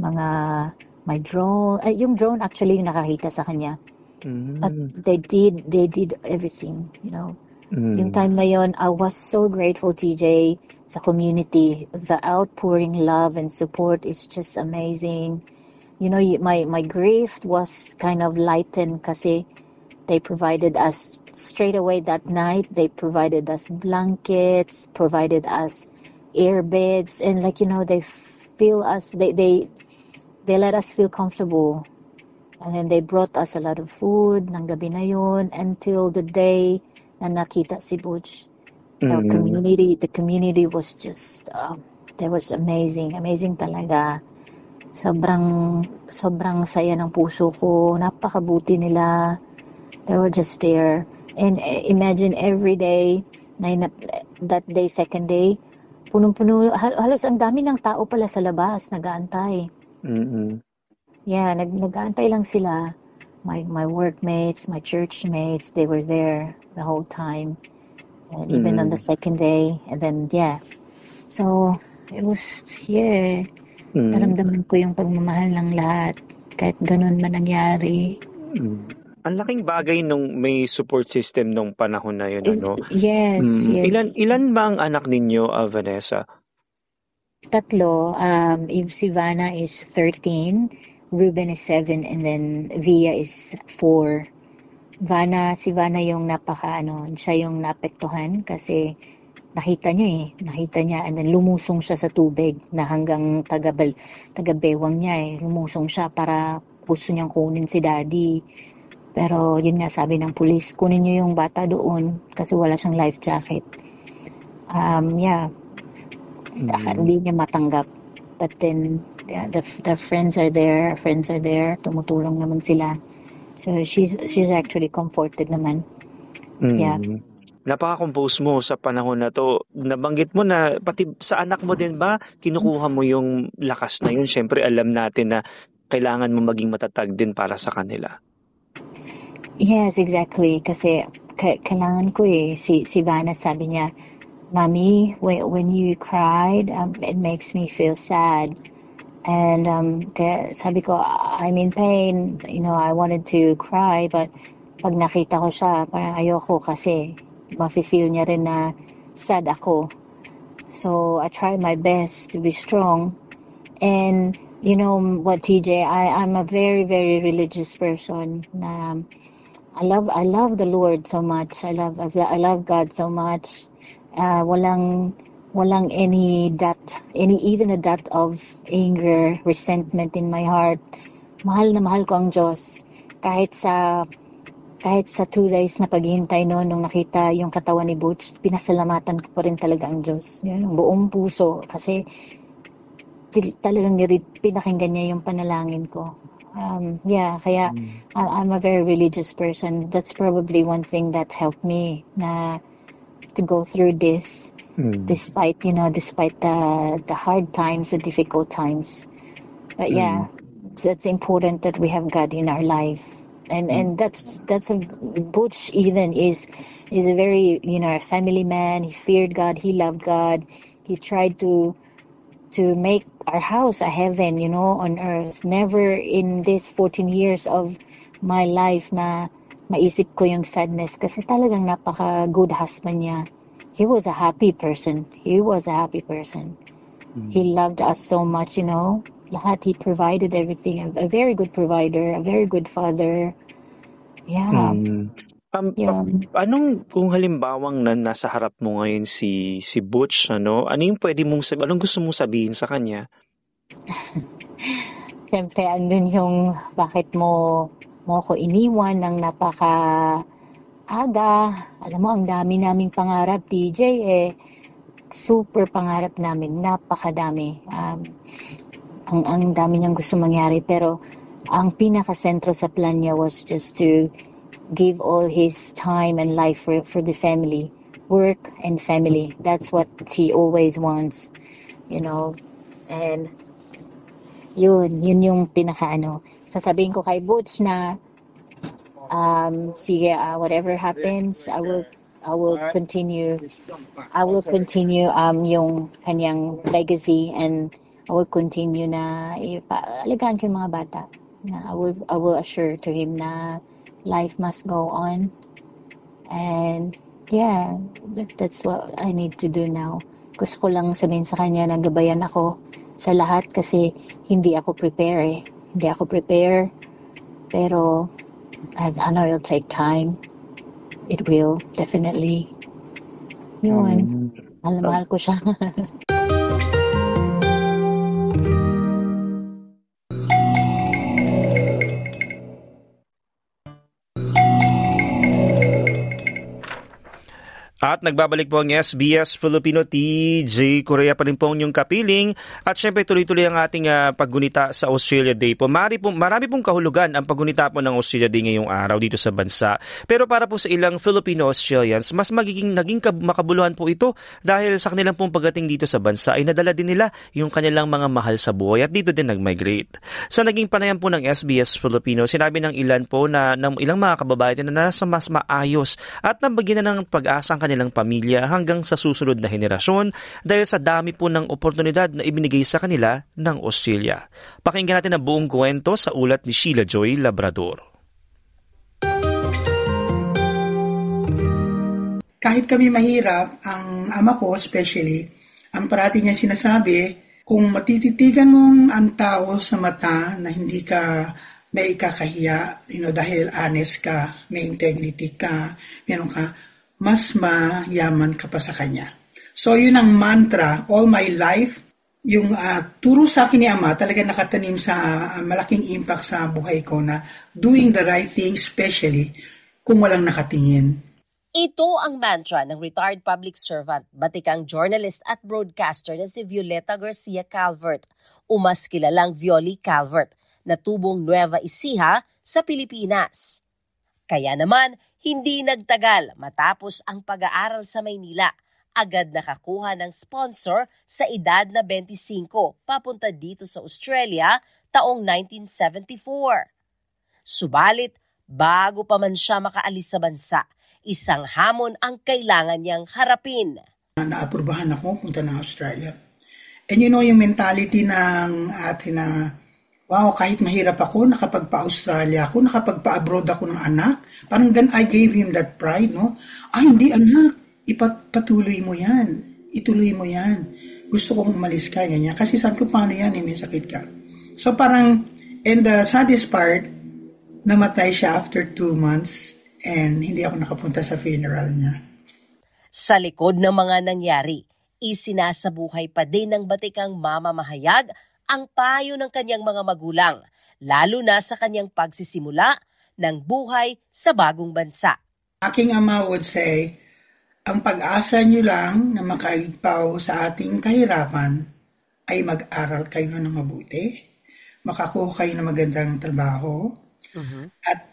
may drone. Yung drone actually nakakita sa kanya. Mm-hmm. But they did everything, you know. Mm-hmm. Yung time na yon, I was so grateful, TJ, sa community. The outpouring love and support is just amazing. You know, my grief was kind of lightened kasi they provided us straight away that night. They provided us blankets, provided us air beds, and like, you know, they feel us. They let us feel comfortable. And then they brought us a lot of food ng gabi na yun until the day na nakita si Butch. The community was just, that was amazing talaga. Sobrang saya ng puso ko. Napakabuti nila. They were just there. And imagine every day, that day, second day, punong-puno, halos ang dami ng tao pala sa labas, nag-aantay. Mm-hmm. Yeah, nag-aantay lang sila. My workmates, my church mates, they were there the whole time. And even on the second day. And then, yeah. So, it was, yeah. Naramdaman ko yung pagmamahal ng lahat. Kahit ganun man nangyari. Ang laking bagay nung may support system nung panahon na yun, ano? Yes, yes. Ilan ba ang anak ninyo, Vanessa? 3. Si Vanna is 13. Ruben is 7, and then Via is 4. Si Vanna yung siya yung naapektuhan kasi nakita niya, and then lumusong siya sa tubig na hanggang taga-bewang niya lumusong siya para gusto niyang kunin si Daddy. Pero yun nga, sabi ng pulis, kunin niyo yung bata doon kasi wala siyang life jacket. Hindi niya matanggap. But then, the friends are there. Tumutulong naman sila. So, she's actually comforted naman. Yeah. Napaka-compose mo sa panahon na to. Nabanggit mo na pati sa anak mo din ba, kinukuha mo yung lakas na yun? Siyempre, alam natin na kailangan mo maging matatag din para sa kanila. Yes, exactly. Kasi kailangan ko Si Vanna sabi niya, Mommy, when you cried, it makes me feel sad. And kaya sabi ko, I'm in pain. You know, I wanted to cry, but pag nakita ko siya, parang ayoko kasi mafe-feel niya rin na sad ako. So I try my best to be strong. And you know what, TJ, I'm a very, very religious person. I love the Lord so much. I love God so much. Walang even a dot of anger, resentment in my heart. Mahal na mahal ko ang Diyos. Kahit sa 2 days na paghihintay noon nung nakita yung katawan ni Butch, pinasalamatan ko pa rin talaga ang Diyos. Yan, ang buong puso. Kasi talagang pinakinggan niya yung panalangin ko. Kaya I'm a very religious person. That's probably one thing that helped me to go through this. Despite the hard times, the difficult times. But that's important that we have God in our life. And that's Butch even is a very, a family man. He feared God, he loved God. He tried to make our house a heaven, on earth. Never in this 14 years of my life na maisip ko yung sadness kasi talagang napaka-good husband niya. He was a happy person. He loved us so much, Lahat, he provided everything. A very good provider, a very good father. Yeah. Anong kung halimbawang nasa harap mo ngayon si Butch, ano yung pwede mong sabihin? Anong gusto mong sabihin sa kanya? Siyempre, andun yung bakit mo ko iniwan ng napaka-aga. Alam mo, ang dami naming pangarap, DJ, super pangarap namin, napakadami. Ang dami niyang gusto mangyari, pero ang pinaka-sentro sa plan niya was just to give all his time and life for the family, work and family. That's what he always wants, and yun yung pinaka-ano. Sasabihin ko kay Butch na sige, whatever happens, I will continue yung kanyang legacy, and I will continue na alagaan ko yung mga bata. Na I will assure to him na life must go on, and yeah, that's what I need to do now. Gusto ko lang sabihin sa kanya na gabayan ako sa lahat kasi hindi ako prepare. Pero I know it'll take time. It will, definitely. Yun. Mahal ko siya. At nagbabalik po ang SBS Filipino, TJ Korea pa rin po ang inyong kapiling. At syempre tuloy-tuloy ang ating paggunita sa Australia Day po. Marami pong kahulugan ang paggunita po ng Australia Day ngayong araw dito sa bansa. Pero para po sa ilang Filipino-Australians, mas naging makabuluhan po ito dahil sa kanilang pong pagdating dito sa bansa ay nadala din nila yung kanilang mga mahal sa buhay at dito din nag-migrate. Sa naging panayam po ng SBS Filipino, sinabi ng ilan po ng ilang mga kababayan na nasa mas maayos at nabagyan na ng pag-asa ang kanilang pamilya hanggang sa susunod na henerasyon dahil sa dami po ng oportunidad na ibinigay sa kanila ng Australia. Pakinggan natin ang buong kwento sa ulat ni Sheila Joy Labrador. Kahit kami mahirap, ang ama ko especially, ang parati niya sinasabi, kung matititigan mong ang tao sa mata na hindi ka may ikakahiya, dahil honest ka, may integrity ka, meron ka, mas mayaman ka pa sa kanya. So yun ang mantra all my life. Yung turo sa akin ni Ama talaga nakatanim sa malaking impact sa buhay ko na doing the right thing, especially kung walang nakatingin. Ito ang mantra ng retired public servant, batikang journalist at broadcaster na si Violeta Garcia Calvert, o mas kilalang Violi Calvert, na tubong Nueva Ecija sa Pilipinas. Kaya naman, hindi nagtagal matapos ang pag-aaral sa Maynila, agad nakakuha ng sponsor sa edad na 25 papunta dito sa Australia taong 1974. Subalit, bago pa man siya makaalis sa bansa, isang hamon ang kailangan niyang harapin. Naaprubahan ako punta ng Australia. And yung mentality ng atin na wow, kahit mahirap ako, nakapagpa-Australia ako, nakapagpa-abroad ako ng anak. Parang I gave him that pride, no? Hindi anak, ipatuloy mo yan. Ituloy mo yan. Gusto kong umalis ka, ganyan. Kasi sabi ko, paano yan, may sakit ka. So parang, and the saddest part, namatay siya after 2 months and hindi ako nakapunta sa funeral niya. Sa likod ng mga nangyari, isinasabuhay pa din ng batikang mamamahayag ang payo ng kanyang mga magulang, lalo na sa kanyang pagsisimula ng buhay sa bagong bansa. Aking ama would say, ang pag-asa niyo lang na makaigpaw sa ating kahirapan ay mag-aral kayo ng mabuti, makakuha kayo ng magandang trabaho, at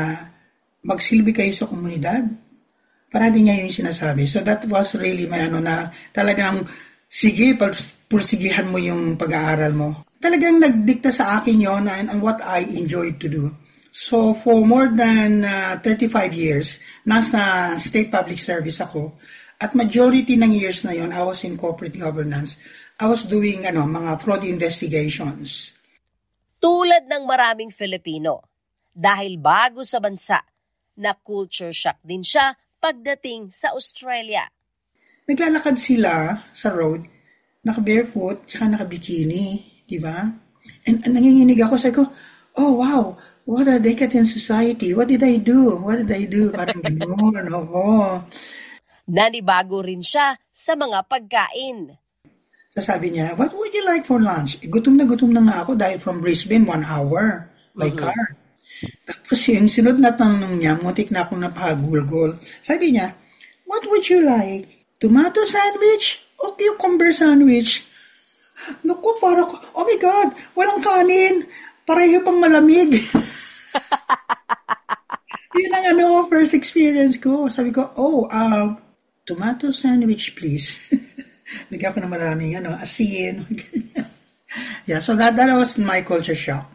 magsilbi kayo sa komunidad. Parati niya yung sinasabi. So that was really my na talagang sige, pursigihan mo yung pag-aaral mo. Talagang nagdikta sa akin yon and what I enjoyed to do. So for more than 35 years, nasa state public service ako. At majority ng years na yon, I was in corporate governance. I was doing mga fraud investigations. Tulad ng maraming Filipino, dahil bago sa bansa, na culture shock din siya pagdating sa Australia. Naglalakad sila sa road, naka-barefoot, tsaka naka-bikini, di ba? And nanginginig ako, sabi ko, oh wow, what a decadent society. What did I do? Parang gano'n, oo. Nanibago rin siya sa mga pagkain. Sabi niya, what would you like for lunch? Gutom na nga ako dahil from Brisbane, 1 hour by car. Tapos yung sunod na tanong niya, muntik na akong napahagulgol. Sabi niya, what would you like? Tomato sandwich o cucumber sandwich? Naku, oh my God, walang kanin. Pareho pang malamig. Yun ang first experience ko. Sabi ko, tomato sandwich please. Lagyan ko na maraming asin. Yeah, so that was my culture shock.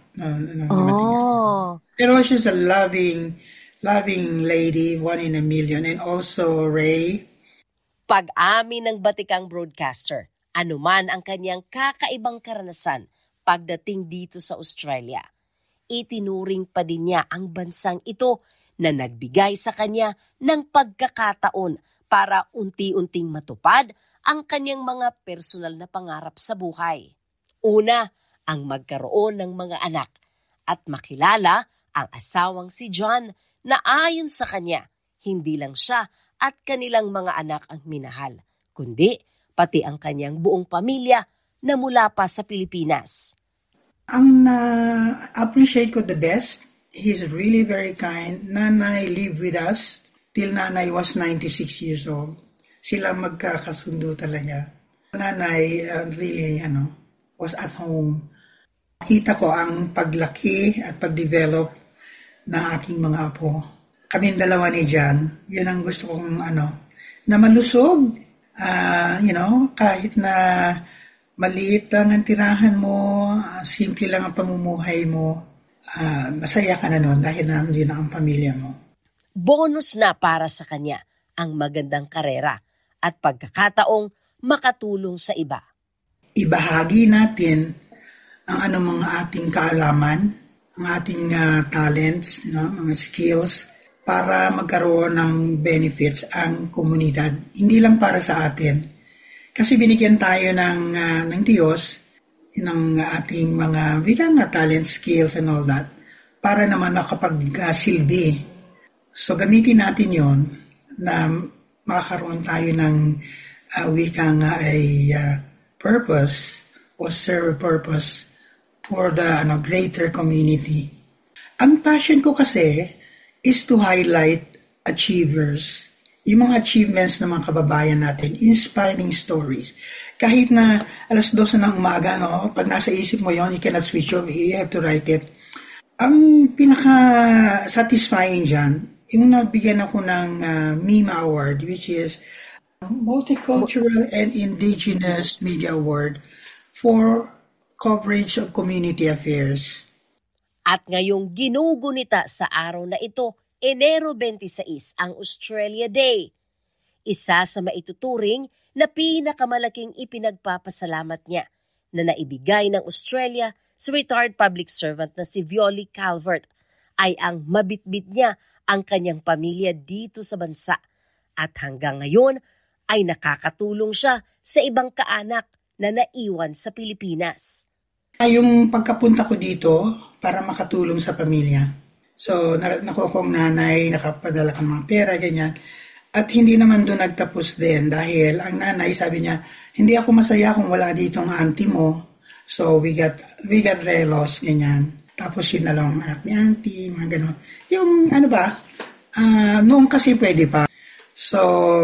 Pero she's a loving lady, 1 in a million. And also Ray. Pag-amin ng batikang broadcaster, anuman ang kanyang kakaibang karanasan pagdating dito sa Australia, itinuring pa din niya ang bansang ito na nagbigay sa kanya ng pagkakataon para unti-unting matupad ang kanyang mga personal na pangarap sa buhay. Una, ang magkaroon ng mga anak at makilala ang asawang si John na ayon sa kanya, hindi lang siya at kanilang mga anak ang minahal, kundi pati ang kanyang buong pamilya na mula pa sa Pilipinas. Ang na-appreciate ko the best, he's really very kind. Nanay lived with us till nanay was 96 years old. Sila magkakasundo talaga. Nanay really was at home. Kita ko ang paglaki at pagdevelop ng aking mga apo. Kaming dalawa ni John, yun ang gusto kong na malusog. Kahit na maliit lang ang tirahan mo, simple lang ang pamumuhay mo, masaya ka na nun dahil nandiyan na ang pamilya mo. Bonus na para sa kanya ang magandang karera at pagkakataong makatulong sa iba. Ibahagi natin ang mga ating kaalaman, ang ating talents, mga skills, para magkaroon ng benefits ang komunidad. Hindi lang para sa atin. Kasi binigyan tayo ng Diyos, ng ating mga talents, skills, and all that, para naman makapagsilbi. So gamitin natin yon na makakaroon tayo ng purpose or serve purpose for the greater community. Ang passion ko kasi is to highlight achievers, yung mga achievements ng mga kababayan natin, inspiring stories. Kahit na 12:00 ng umaga, pag nasa isip mo yon, you cannot switch off, you have to write it. Ang pinaka-satisfying dyan, yung nabigyan ako ng MIMA Award, which is Multicultural and Indigenous Media Award for coverage of community affairs. At ngayong ginugunita sa araw na ito, Enero 26 ang Australia Day. Isa sa maituturing na pinakamalaking ipinagpapasalamat niya na naibigay ng Australia sa retired public servant na si Violy Calvert ay ang mabitbit niya ang kanyang pamilya dito sa bansa at hanggang ngayon ay nakakatulong siya sa ibang kaanak na naiwan sa Pilipinas. Yung pagkapunta ko dito para makatulong sa pamilya. So, nakuha kong nanay, nakapadala kang mga pera, ganyan. At hindi naman doon nagtapos din dahil ang nanay sabi niya, hindi ako masaya kung wala dito ang auntie mo. So, we got relos, ganyan. Tapos yun na lang ang anak ni auntie, mga gano'n. Yung noong kasi pwede pa. So,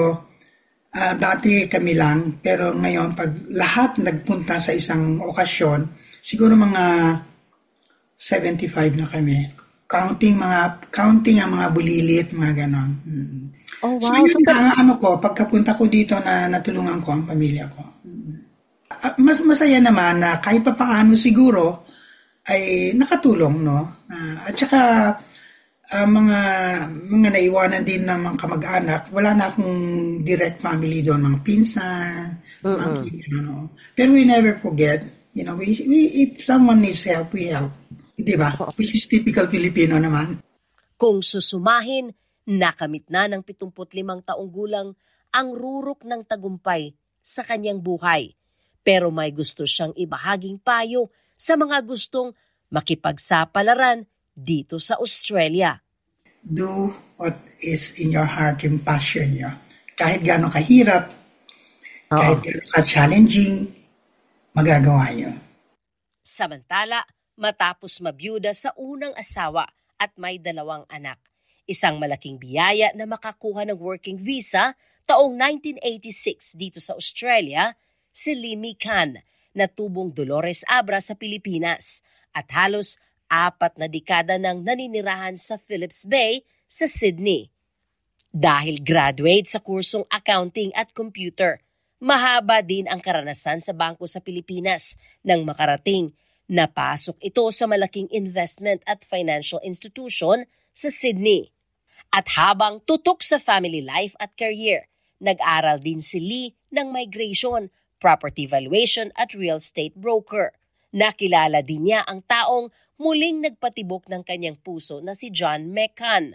dati kami lang, pero ngayon pag lahat nagpunta sa isang okasyon, siguro mga 75 na kami. Counting ang mga bulilit, mga ganon. Oh, wow. So yun pagkapunta ko dito na natulungan ko ang pamilya ko. Mas masaya naman na kahit pa paano siguro ay nakatulong, no? At saka mga naiwanan din ng mga kamag-anak, wala na akong direct family doon, mga pinsan, Pero we never forget, if someone needs help, we help. Diba? Which is typical Filipino naman. Kung susumahin, nakamit na ng 75 taong gulang ang rurok ng tagumpay sa kanyang buhay. Pero may gusto siyang ibahaging payo sa mga gustong makipagsapalaran dito sa Australia. Do what is in your heart, yung passion nyo. Kahit gaano kahirap, kahit gaano ka-challenging, magagawa nyo. Samantala, matapos mabiyuda sa unang asawa at may 2 anak, isang malaking biyaya na makakuha ng working visa taong 1986 dito sa Australia, si Limi Khan, na tubong Dolores Abra sa Pilipinas at halos 4 na dekada nang naninirahan sa Phillips Bay sa Sydney. Dahil graduate sa kursong accounting at computer, mahaba din ang karanasan sa bangko sa Pilipinas nang makarating. Napasok ito sa malaking investment at financial institution sa Sydney. At habang tutok sa family life at career, nag-aral din si Lee ng migration, property valuation at real estate broker. Nakilala din niya ang taong muling nagpatibok ng kanyang puso na si John McCann.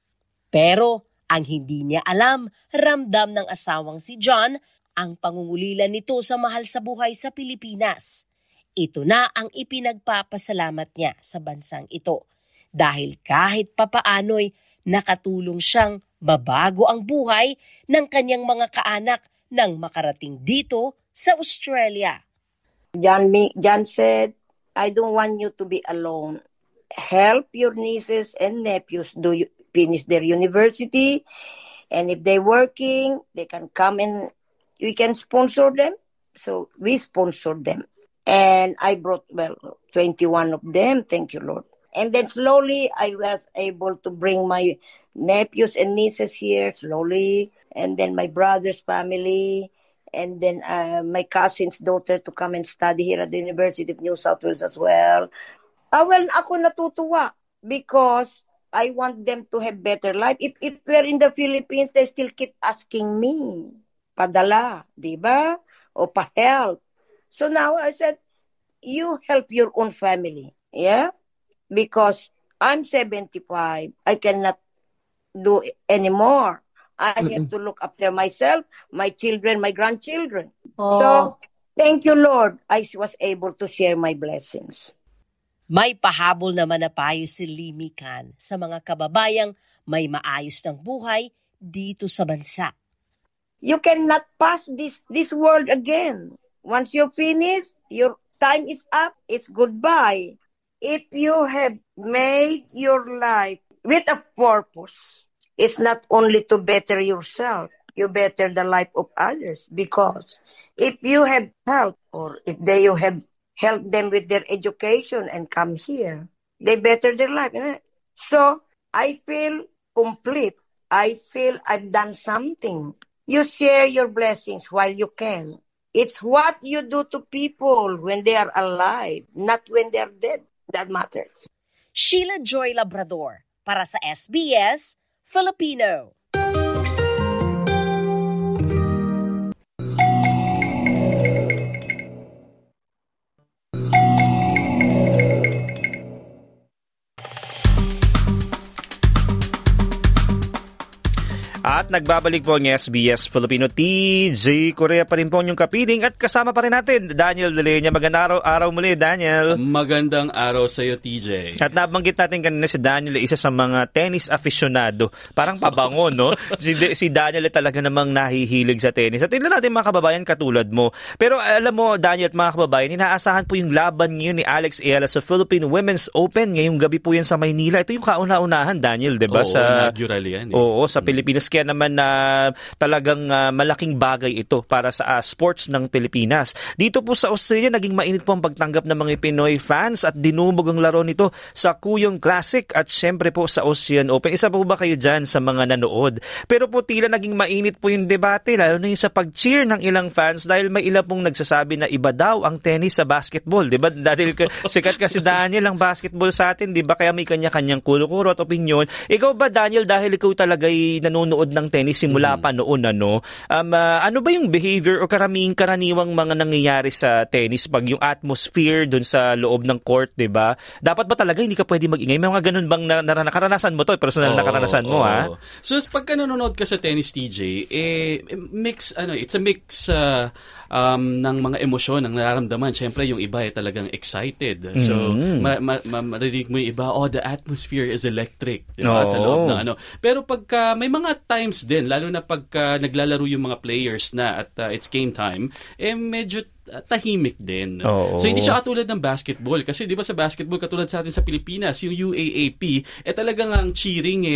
Pero ang hindi niya alam, ramdam ng asawang si John ang pangungulila nito sa mahal sa buhay sa Pilipinas. Ito na ang ipinagpapasalamat niya sa bansang ito dahil kahit papaano'y nakatulong siyang mabago ang buhay ng kanyang mga kaanak nang makarating dito sa Australia. John said, I don't want you to be alone. Help your nieces and nephews finish their university. And if they're working, they can come and we can sponsor them. So we sponsored them. And I brought, 21 of them. Thank you, Lord. And then slowly, I was able to bring my nephews and nieces here, slowly. And then my brother's family. And then my cousin's daughter to come and study here at the University of New South Wales as well. Ako natutuwa because I want them to have better life. If we're in the Philippines, they still keep asking me, padala, di ba? O pa-help. So now I said, you help your own family. Yeah? Because I'm 75. I cannot do anymore. I have to look after myself, my children, my grandchildren. Oh. So, thank you, Lord. I was able to share my blessings. May pahabol naman na payo si Limi Khan sa mga kababayang may maayos ng buhay dito sa bansa. You cannot pass this world again. Once you finish, your time is up, it's goodbye. If you have made your life with a purpose, it's not only to better yourself, you better the life of others. Because if you have helped, or if you have helped them with their education and come here, they better their life. So, I feel complete. I feel I've done something. You share your blessings while you can. It's what you do to people when they are alive, not when they are dead. That matters. Sheila Joy Labrador, para sa SBS Filipino. At nagbabalik po ang SBS Filipino. TJ Korea pa rin po yung kapiling at kasama pa rin natin Daniel De Leña. Magandang araw muli, Daniel. Magandang araw sa iyo, TJ. At nabanggit natin kanina si Daniel, isa sa mga tennis aficionado. Parang pabango, no? si Daniel talaga namang nahihilig sa tennis. At ilan natin mga kababayan katulad mo. Pero alam mo, Daniel at mga kababayan, inaasahan po yung laban ngayon ni Alex Ayala sa Philippine Women's Open. Ngayong gabi po yan sa Maynila. Ito yung kauna-unahan, Daniel, diba? Oo, inaugural yan. Oo, sa Pilipinas. Kaya naman naman na talagang malaking bagay ito para sa sports ng Pilipinas. Dito po sa Australia, naging mainit po ang pagtanggap ng mga Pinoy fans at dinumog ang laro nito sa Kuyong Classic at syempre po sa Australian Open. Isa po ba kayo dyan sa mga nanood? Pero po tila naging mainit po yung debate, lalo na yung sa pag-cheer ng ilang fans dahil may ilang pong nagsasabi na iba daw ang tennis sa basketball. Diba? Dahil sikat kasi Daniel ang basketball sa atin, diba? Kaya may kanya-kanyang kuro-kuro at opinion. Ikaw ba, Daniel, dahil ikaw talaga'y nanonood ng tennis simula pa noon, ano ba yung behavior o karaniwang mga nangyayari sa tennis pag yung atmosphere dun sa loob ng court, diba? Dapat ba talaga hindi ka pwede mag-ingay? May mga ganun bang nakaranasan mo to? Personal na karanasan mo, ha? So, pagka nanonood ka sa tennis, TJ, it's a mix ng mga emosyon ang nararamdaman. Siyempre, yung iba ay talagang excited. So, maririnig mo yung iba, the atmosphere is electric. Diba? Sa loob ng Pero pagka, may mga times din, lalo na pagka naglalaro yung mga players na at it's game time, medyo tahimik din. So hindi siya katulad ng basketball kasi 'di ba sa basketball katulad sa atin sa Pilipinas yung UAAP talagang ang cheering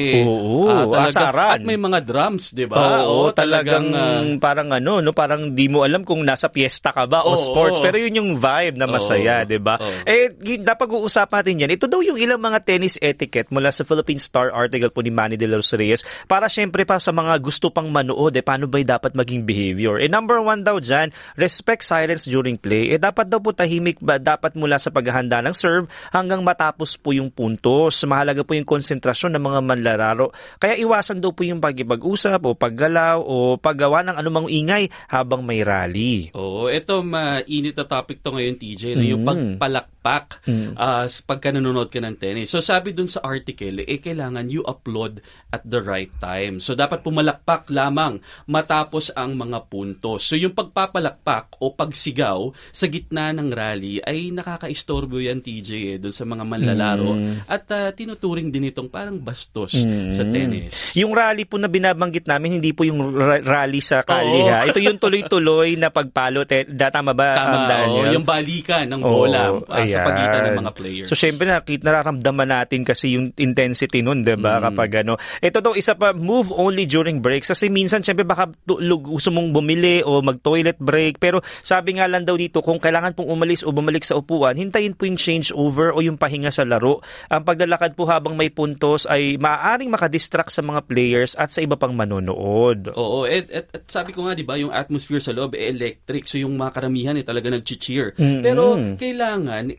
asaran. At may mga drums, 'di ba? Talagang parang parang di mo alam kung nasa piyesta ka ba o sports pero yun yung vibe na masaya, 'di ba? Napag-uusapan natin yan. Ito daw yung ilang mga tennis etiquette mula sa Philippine Star article po ni Manny De Los Reyes para syempre pa sa mga gusto pang manood paano ba dapat maging behavior. Number 1 daw dyan, respect silence during play. Dapat daw po tahimik ba dapat mula sa paghahanda ng serve hanggang matapos po yung puntos. Mahalaga po yung konsentrasyon ng mga manlalaro. Kaya iwasan daw po yung pag-usap o paggalaw o paggawa ng anumang ingay habang may rally. Ito mainit na topic to ngayon, TJ, yung pagpalakpak pagka nanonood ka ng tennis. So sabi dun sa article, kailangan you upload at the right time. So dapat pumalakpak lamang matapos ang mga puntos. So yung pagpapalakpak o pagsigaw sa gitna ng rally ay nakakaistorbo yan, TJ, doon sa mga manlalaro at tinuturing din itong parang bastos sa tennis. Yung rally po na binabanggit namin, hindi po yung rally sa kali, ha? Ito yung tuloy-tuloy na pagpalo. Tama ba, Daniel? Yung balikan ng bola sa pagitan ng mga players. So, syempre, nararamdaman natin kasi yung intensity nun, diba? Kapag Ito daw, isa pa, move only during breaks. Kasi minsan, syempre, baka gusto mong bumili o mag-toilet break. Pero sabi nga lang daw dito, kung kailangan pong umalis o bumalik sa upuan, hintayin po yung change over o yung pahinga sa laro. Ang paglalakad po habang may puntos ay maaaring makadistract sa mga players at sa iba pang manonood. At sabi ko nga, di ba, yung atmosphere sa loob electric. So yung mga karamihan talaga nag-cheer. Pero kailangan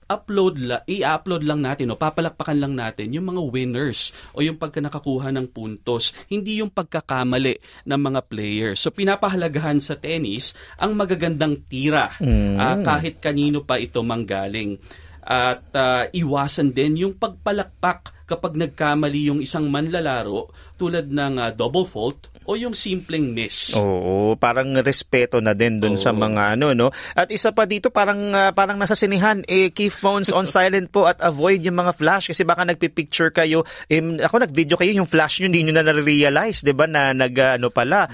i-upload lang natin o papalakpakan lang natin yung mga winners o yung pagka nakakuha ng puntos, hindi yung pagkakamali ng mga players. So pinapahalagahan sa tennis ang magagandang tira kahit kanino pa ito manggaling. At iwasan din yung pagpalakpak kapag nagkamali yung isang manlalaro tulad ng double fault o yung simpleng miss. Parang respeto na din dun sa mga At isa pa dito, parang nasa sinihan, keep phones on silent po at avoid yung mga flash kasi baka nagpipicture kayo. Ako nag-video kayo, yung flash nyo, hindi nyo na na-realize, di ba, na pala.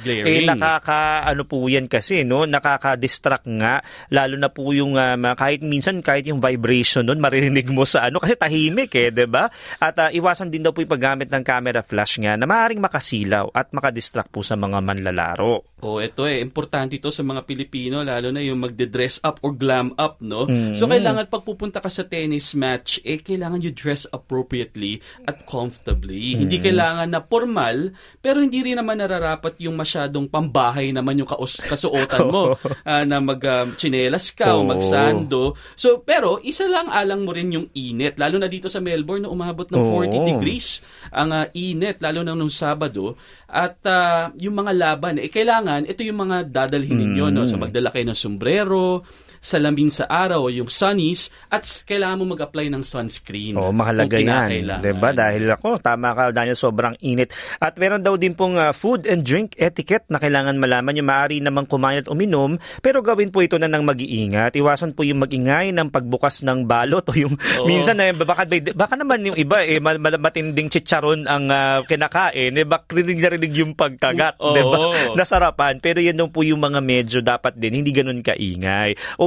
Po yan kasi, nakaka-distract nga, lalo na po yung, kahit yung vibration nun, maririnig mo sa kasi tahimik di ba? At iwasan din daw po yung paggamit ng camera flash nga na maaaring makasilaw at makadistract po sa mga manlalaro. Ito importante ito sa mga Pilipino, lalo na yung magde-dress up or glam up, no? So, kailangan pag pupunta ka sa tennis match, kailangan you dress appropriately at comfortably. Hindi kailangan na formal, pero hindi rin naman nararapat yung masyadong pambahay naman yung kasuotan mo, na mag-chinelas ka o magsando. So, pero isa lang alang mo rin yung init, lalo na dito sa Melbourne na umabot ng 40 degrees ang init, lalo na nung Sabado. At yung mga laban, kailangan, ito yung mga dadalhin ninyo, so magdala kayo ng sombrero, salamin sa araw, yung sunnies, at kailangan mo mag-apply ng sunscreen. Mahalaga yan. Diba? Dahil tama ka, Daniel, sobrang init. At meron daw din pong food and drink etiquette na kailangan malaman. Yung maaari namang kumain at uminom, pero gawin po ito na ng mag-iingat. Iwasan po yung mag-ingay ng pagbukas ng balot o yung minsan baka naman yung iba matinding chicharon ang kinakain. Rinig yung pagkagat, diba? Nasarapan. Pero yan daw po yung mga medyo dapat din, hindi ganun kaingay. O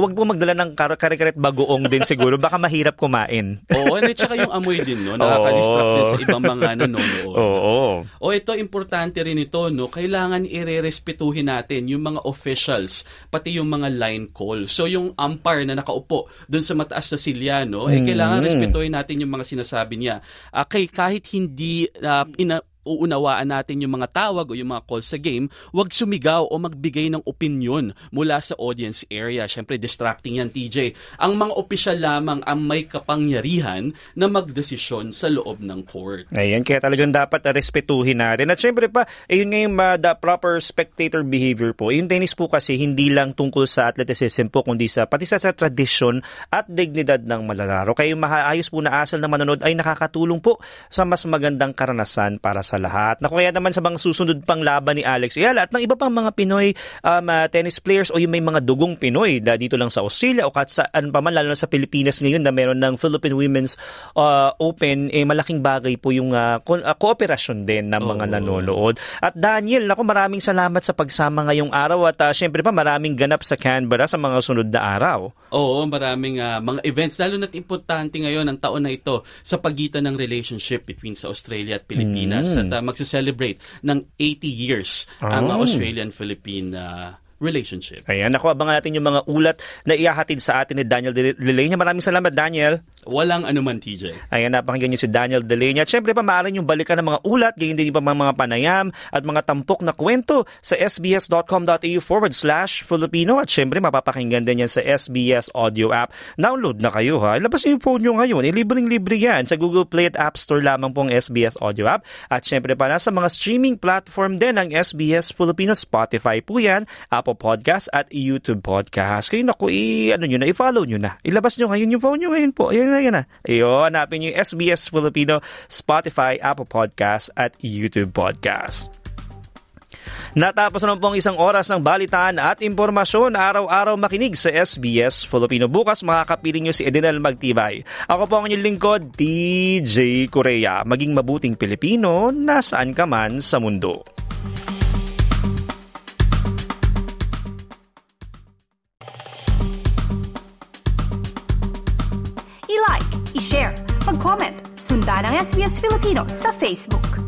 wag po magdala ng kare-karet bagoong din siguro. Baka mahirap kumain. Oo, at saka yung amoy din, no? Nakaka-distract din sa ibang mga nanonood. Oo. Ito, importante rin ito, no? Kailangan irerespetuhin natin yung mga officials, pati yung mga line call. So, yung umpire na nakaupo dun sa mataas na silya, no? Kailangan respetuhin natin yung mga sinasabi niya. Kahit hindi uunawaan natin yung mga tawag o yung mga call sa game, wag sumigaw o magbigay ng opinion mula sa audience area. Siyempre, distracting yan, TJ. Ang mga opisyal lamang ang may kapangyarihan na magdesisyon sa loob ng court. Ayan, kaya talagang dapat respetuhin natin. At siyempre pa, yun nga yung the proper spectator behavior po. Yung tennis po kasi hindi lang tungkol sa athleticism po, kundi pati sa tradisyon at dignidad ng malalaro. Kaya yung maayos po na asal na manonood ay nakakatulong po sa mas magandang karanasan para sa lahat. Kaya naman sa mga susunod pang laban ni Alex Ayala at ng iba pang mga Pinoy tennis players o yung may mga dugong Pinoy dito lang sa Australia o kahit saan pa man, lalo na sa Pilipinas ngayon na meron ng Philippine Women's Open, malaking bagay po yung kooperasyon din ng mga nanonood. At Daniel, maraming salamat sa pagsama ngayong araw at syempre pa maraming ganap sa Canberra sa mga sunod na araw. Oo, maraming mga events, lalo na't importante ngayon ang taon na ito sa pagitan ng relationship between sa Australia at Pilipinas. At magse-celebrate ng 80 years ang Australian-Philippine relationship. Ayan, abangan natin yung mga ulat na ihahatid sa atin ni Daniel De Leña. Maraming salamat, Daniel. Walang anuman, TJ. Ayan, napakinggan niyo si Daniel De Leña. At syempre pa, maaari niyong balikan ng mga ulat, ganyan din yung mga panayam at mga tampok na kwento sa sbs.com.au/Filipino. At syempre, mapapakinggan din yan sa SBS Audio app. Download na kayo, ha? Ilabas yung phone nyo ngayon. Libreng-libre yan. Sa Google Play at App Store lamang pong SBS Audio app. At syempre pa, nasa mga streaming platform din ng SBS Filipino. Spotify po yan, Apple Podcast at YouTube Podcast. Kayo i-follow nyo na. Ilabas nyo ngayon yung phone nyo ngayon po. Ayan na. Ayun, hanapin nyo yung SBS Filipino, Spotify, Apple Podcast at YouTube Podcast. Natapos na pong isang oras ng balitaan at impormasyon. Araw-araw makinig sa SBS Filipino. Bukas makakapiling nyo si Edinel Magtibay. Ako po ang inyong lingkod, DJ Korea. Maging mabuting Pilipino, nasaan ka man sa mundo. I-like, i-share, mag-comment, sundan ang SBS Filipino sa Facebook.